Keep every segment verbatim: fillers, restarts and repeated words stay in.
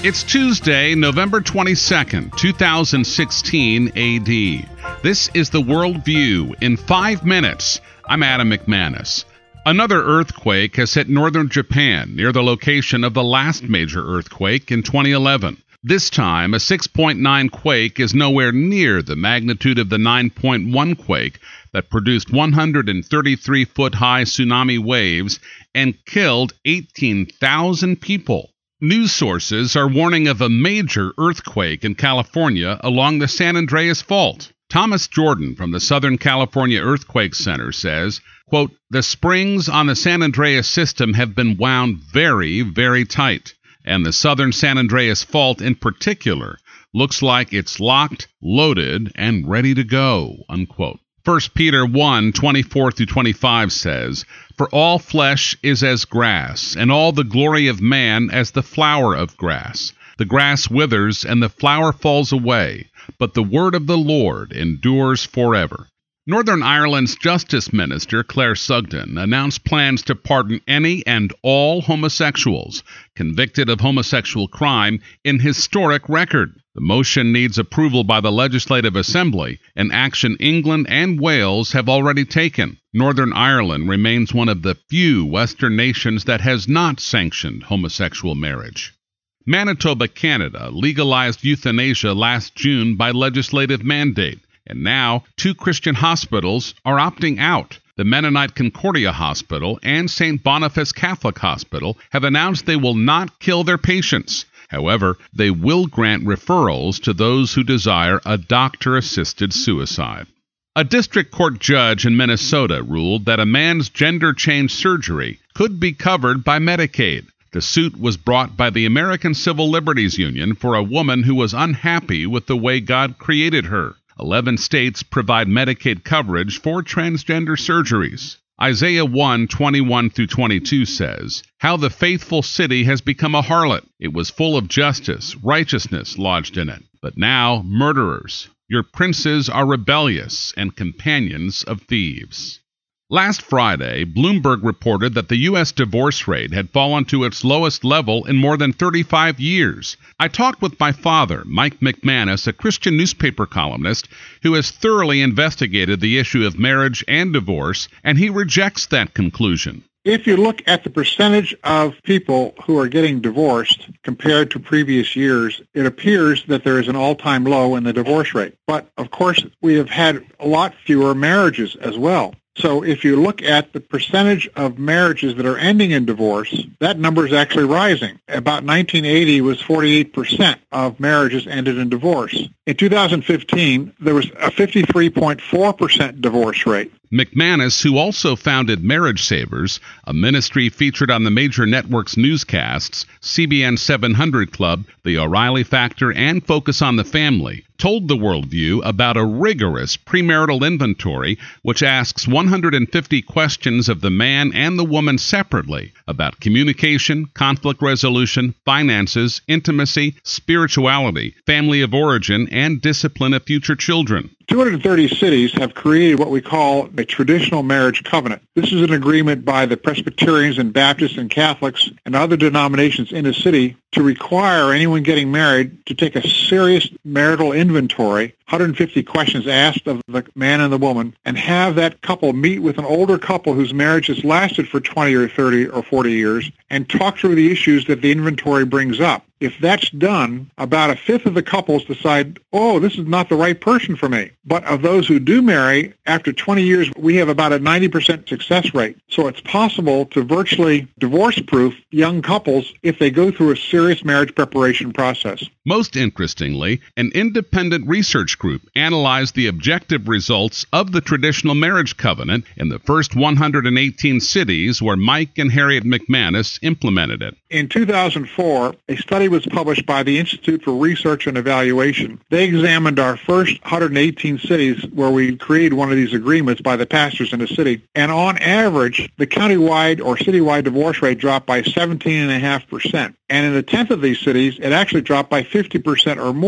It's Tuesday, November twenty-second, two thousand sixteen A D. This is the World View in five minutes. I'm Adam McManus. Another earthquake has hit northern Japan near the location of the last major earthquake in twenty eleven. This time, a six point nine quake is nowhere near the magnitude of the nine point one quake that produced one hundred thirty-three foot high tsunami waves and killed eighteen thousand people. News sources are warning of a major earthquake in California along the San Andreas Fault. Thomas Jordan from the Southern California Earthquake Center says, quote, "The springs on the San Andreas system have been wound very, very tight, and the Southern San Andreas Fault in particular looks like it's locked, loaded, and ready to go," unquote. First Peter one, twenty-four through twenty-five says, "For all flesh is as grass, and all the glory of man as the flower of grass. The grass withers, and the flower falls away, but the word of the Lord endures forever." Northern Ireland's Justice Minister, Claire Sugden, announced plans to pardon any and all homosexuals convicted of homosexual crime in historic record. The motion needs approval by the Legislative Assembly, an action England and Wales have already taken. Northern Ireland remains one of the few Western nations that has not sanctioned homosexual marriage. Manitoba, Canada, legalized euthanasia last June by legislative mandate, and now two Christian hospitals are opting out. The Mennonite Concordia Hospital and Saint Boniface Catholic Hospital have announced they will not kill their patients. However, they will grant referrals to those who desire a doctor-assisted suicide. A district court judge in Minnesota ruled that a man's gender change surgery could be covered by Medicaid. The suit was brought by the American Civil Liberties Union for a woman who was unhappy with the way God created her. Eleven states provide Medicaid coverage for transgender surgeries. Isaiah one, twenty-one through twenty-two says, "How the faithful city has become a harlot. It was full of justice, righteousness lodged in it. But now murderers. Your princes are rebellious and companions of thieves." Last Friday, Bloomberg reported that the U S divorce rate had fallen to its lowest level in more than thirty-five years. I talked with my father, Mike McManus, a Christian newspaper columnist who has thoroughly investigated the issue of marriage and divorce, and he rejects that conclusion. If you look at the percentage of people who are getting divorced compared to previous years, it appears that there is an all-time low in the divorce rate. But, of course, we have had a lot fewer marriages as well. So if you look at the percentage of marriages that are ending in divorce, that number is actually rising. About nineteen eighty was forty-eight percent of marriages ended in divorce. In two thousand fifteen, there was a fifty-three point four percent divorce rate. McManus, who also founded Marriage Savers, a ministry featured on the major networks' newscasts, C B N seven hundred Club, The O'Reilly Factor, and Focus on the Family, told the Worldview about a rigorous premarital inventory which asks one hundred fifty questions of the man and the woman separately about communication, conflict resolution, finances, intimacy, spirituality, family of origin, and discipline of future children. two hundred thirty cities have created what we call a traditional marriage covenant. This is an agreement by the Presbyterians and Baptists and Catholics and other denominations in the city to require anyone getting married to take a serious marital inventory, one hundred fifty questions asked of the man and the woman, and have that couple meet with an older couple whose marriage has lasted for twenty or thirty or forty years and talk through the issues that the inventory brings up. If that's done, about a fifth of the couples decide, oh, this is not the right person for me. But of those who do marry, after twenty years, we have about a ninety percent success rate. So it's possible to virtually divorce-proof young couples if they go through a serious marriage preparation process. Most interestingly, an independent research group analyzed the objective results of the traditional marriage covenant in the first one hundred eighteen cities where Mike and Harriet McManus implemented it. In two thousand four, a study was published by the Institute for Research and Evaluation. They examined our first one hundred eighteen cities where we created one of these agreements by the pastors in the city. And on average, the countywide or citywide divorce rate dropped by seventeen point five percent. And in a tenth of these cities, it actually dropped by fifty percent or more.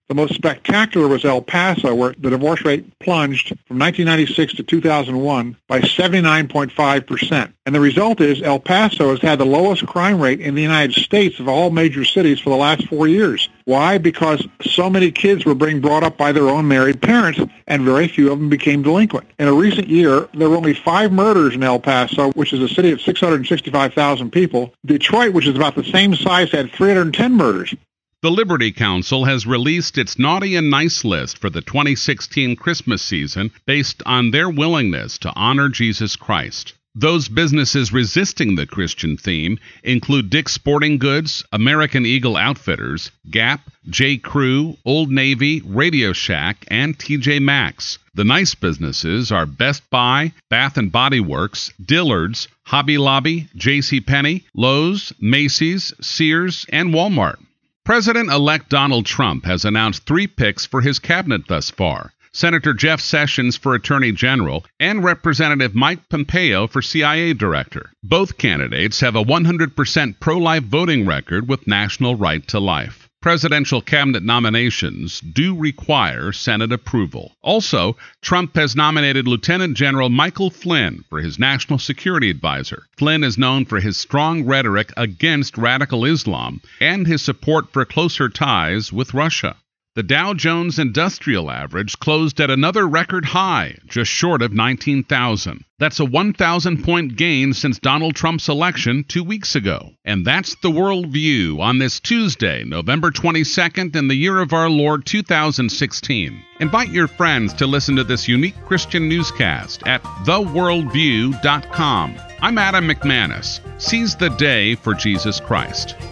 The most spectacular was El Paso, where the divorce rate plunged from nineteen ninety-six to two thousand one by seventy-nine point five percent. And the result is El Paso has had the lowest crime rate in the United States of all major cities for the last four years. Why? Because so many kids were being brought up by their own married parents, and very few of them became delinquent. In a recent year, there were only five murders in El Paso, which is a city of six hundred sixty-five thousand people. Detroit, which is about the same size, had three hundred ten murders. The Liberty Counsel has released its Naughty and Nice list for the twenty sixteen Christmas season based on their willingness to honor Jesus Christ. Those businesses resisting the Christian theme include Dick's Sporting Goods, American Eagle Outfitters, Gap, J. Crew, Old Navy, Radio Shack, and T J Maxx. The nice businesses are Best Buy, Bath and Body Works, Dillard's, Hobby Lobby, JCPenney, Lowe's, Macy's, Sears, and Walmart. President-elect Donald Trump has announced three picks for his cabinet thus far: Senator Jeff Sessions for Attorney General and Representative Mike Pompeo for C I A Director. Both candidates have a one hundred percent pro-life voting record with national right to life. Presidential cabinet nominations do require Senate approval. Also, Trump has nominated Lieutenant General Michael Flynn for his national security advisor. Flynn is known for his strong rhetoric against radical Islam and his support for closer ties with Russia. The Dow Jones Industrial Average closed at another record high, just short of nineteen thousand. That's a one thousand point gain since Donald Trump's election two weeks ago. And that's the World View on this Tuesday, November twenty-second, in the year of our Lord two thousand sixteen. Invite your friends to listen to this unique Christian newscast at the world view dot com. I'm Adam McManus. Seize the day for Jesus Christ.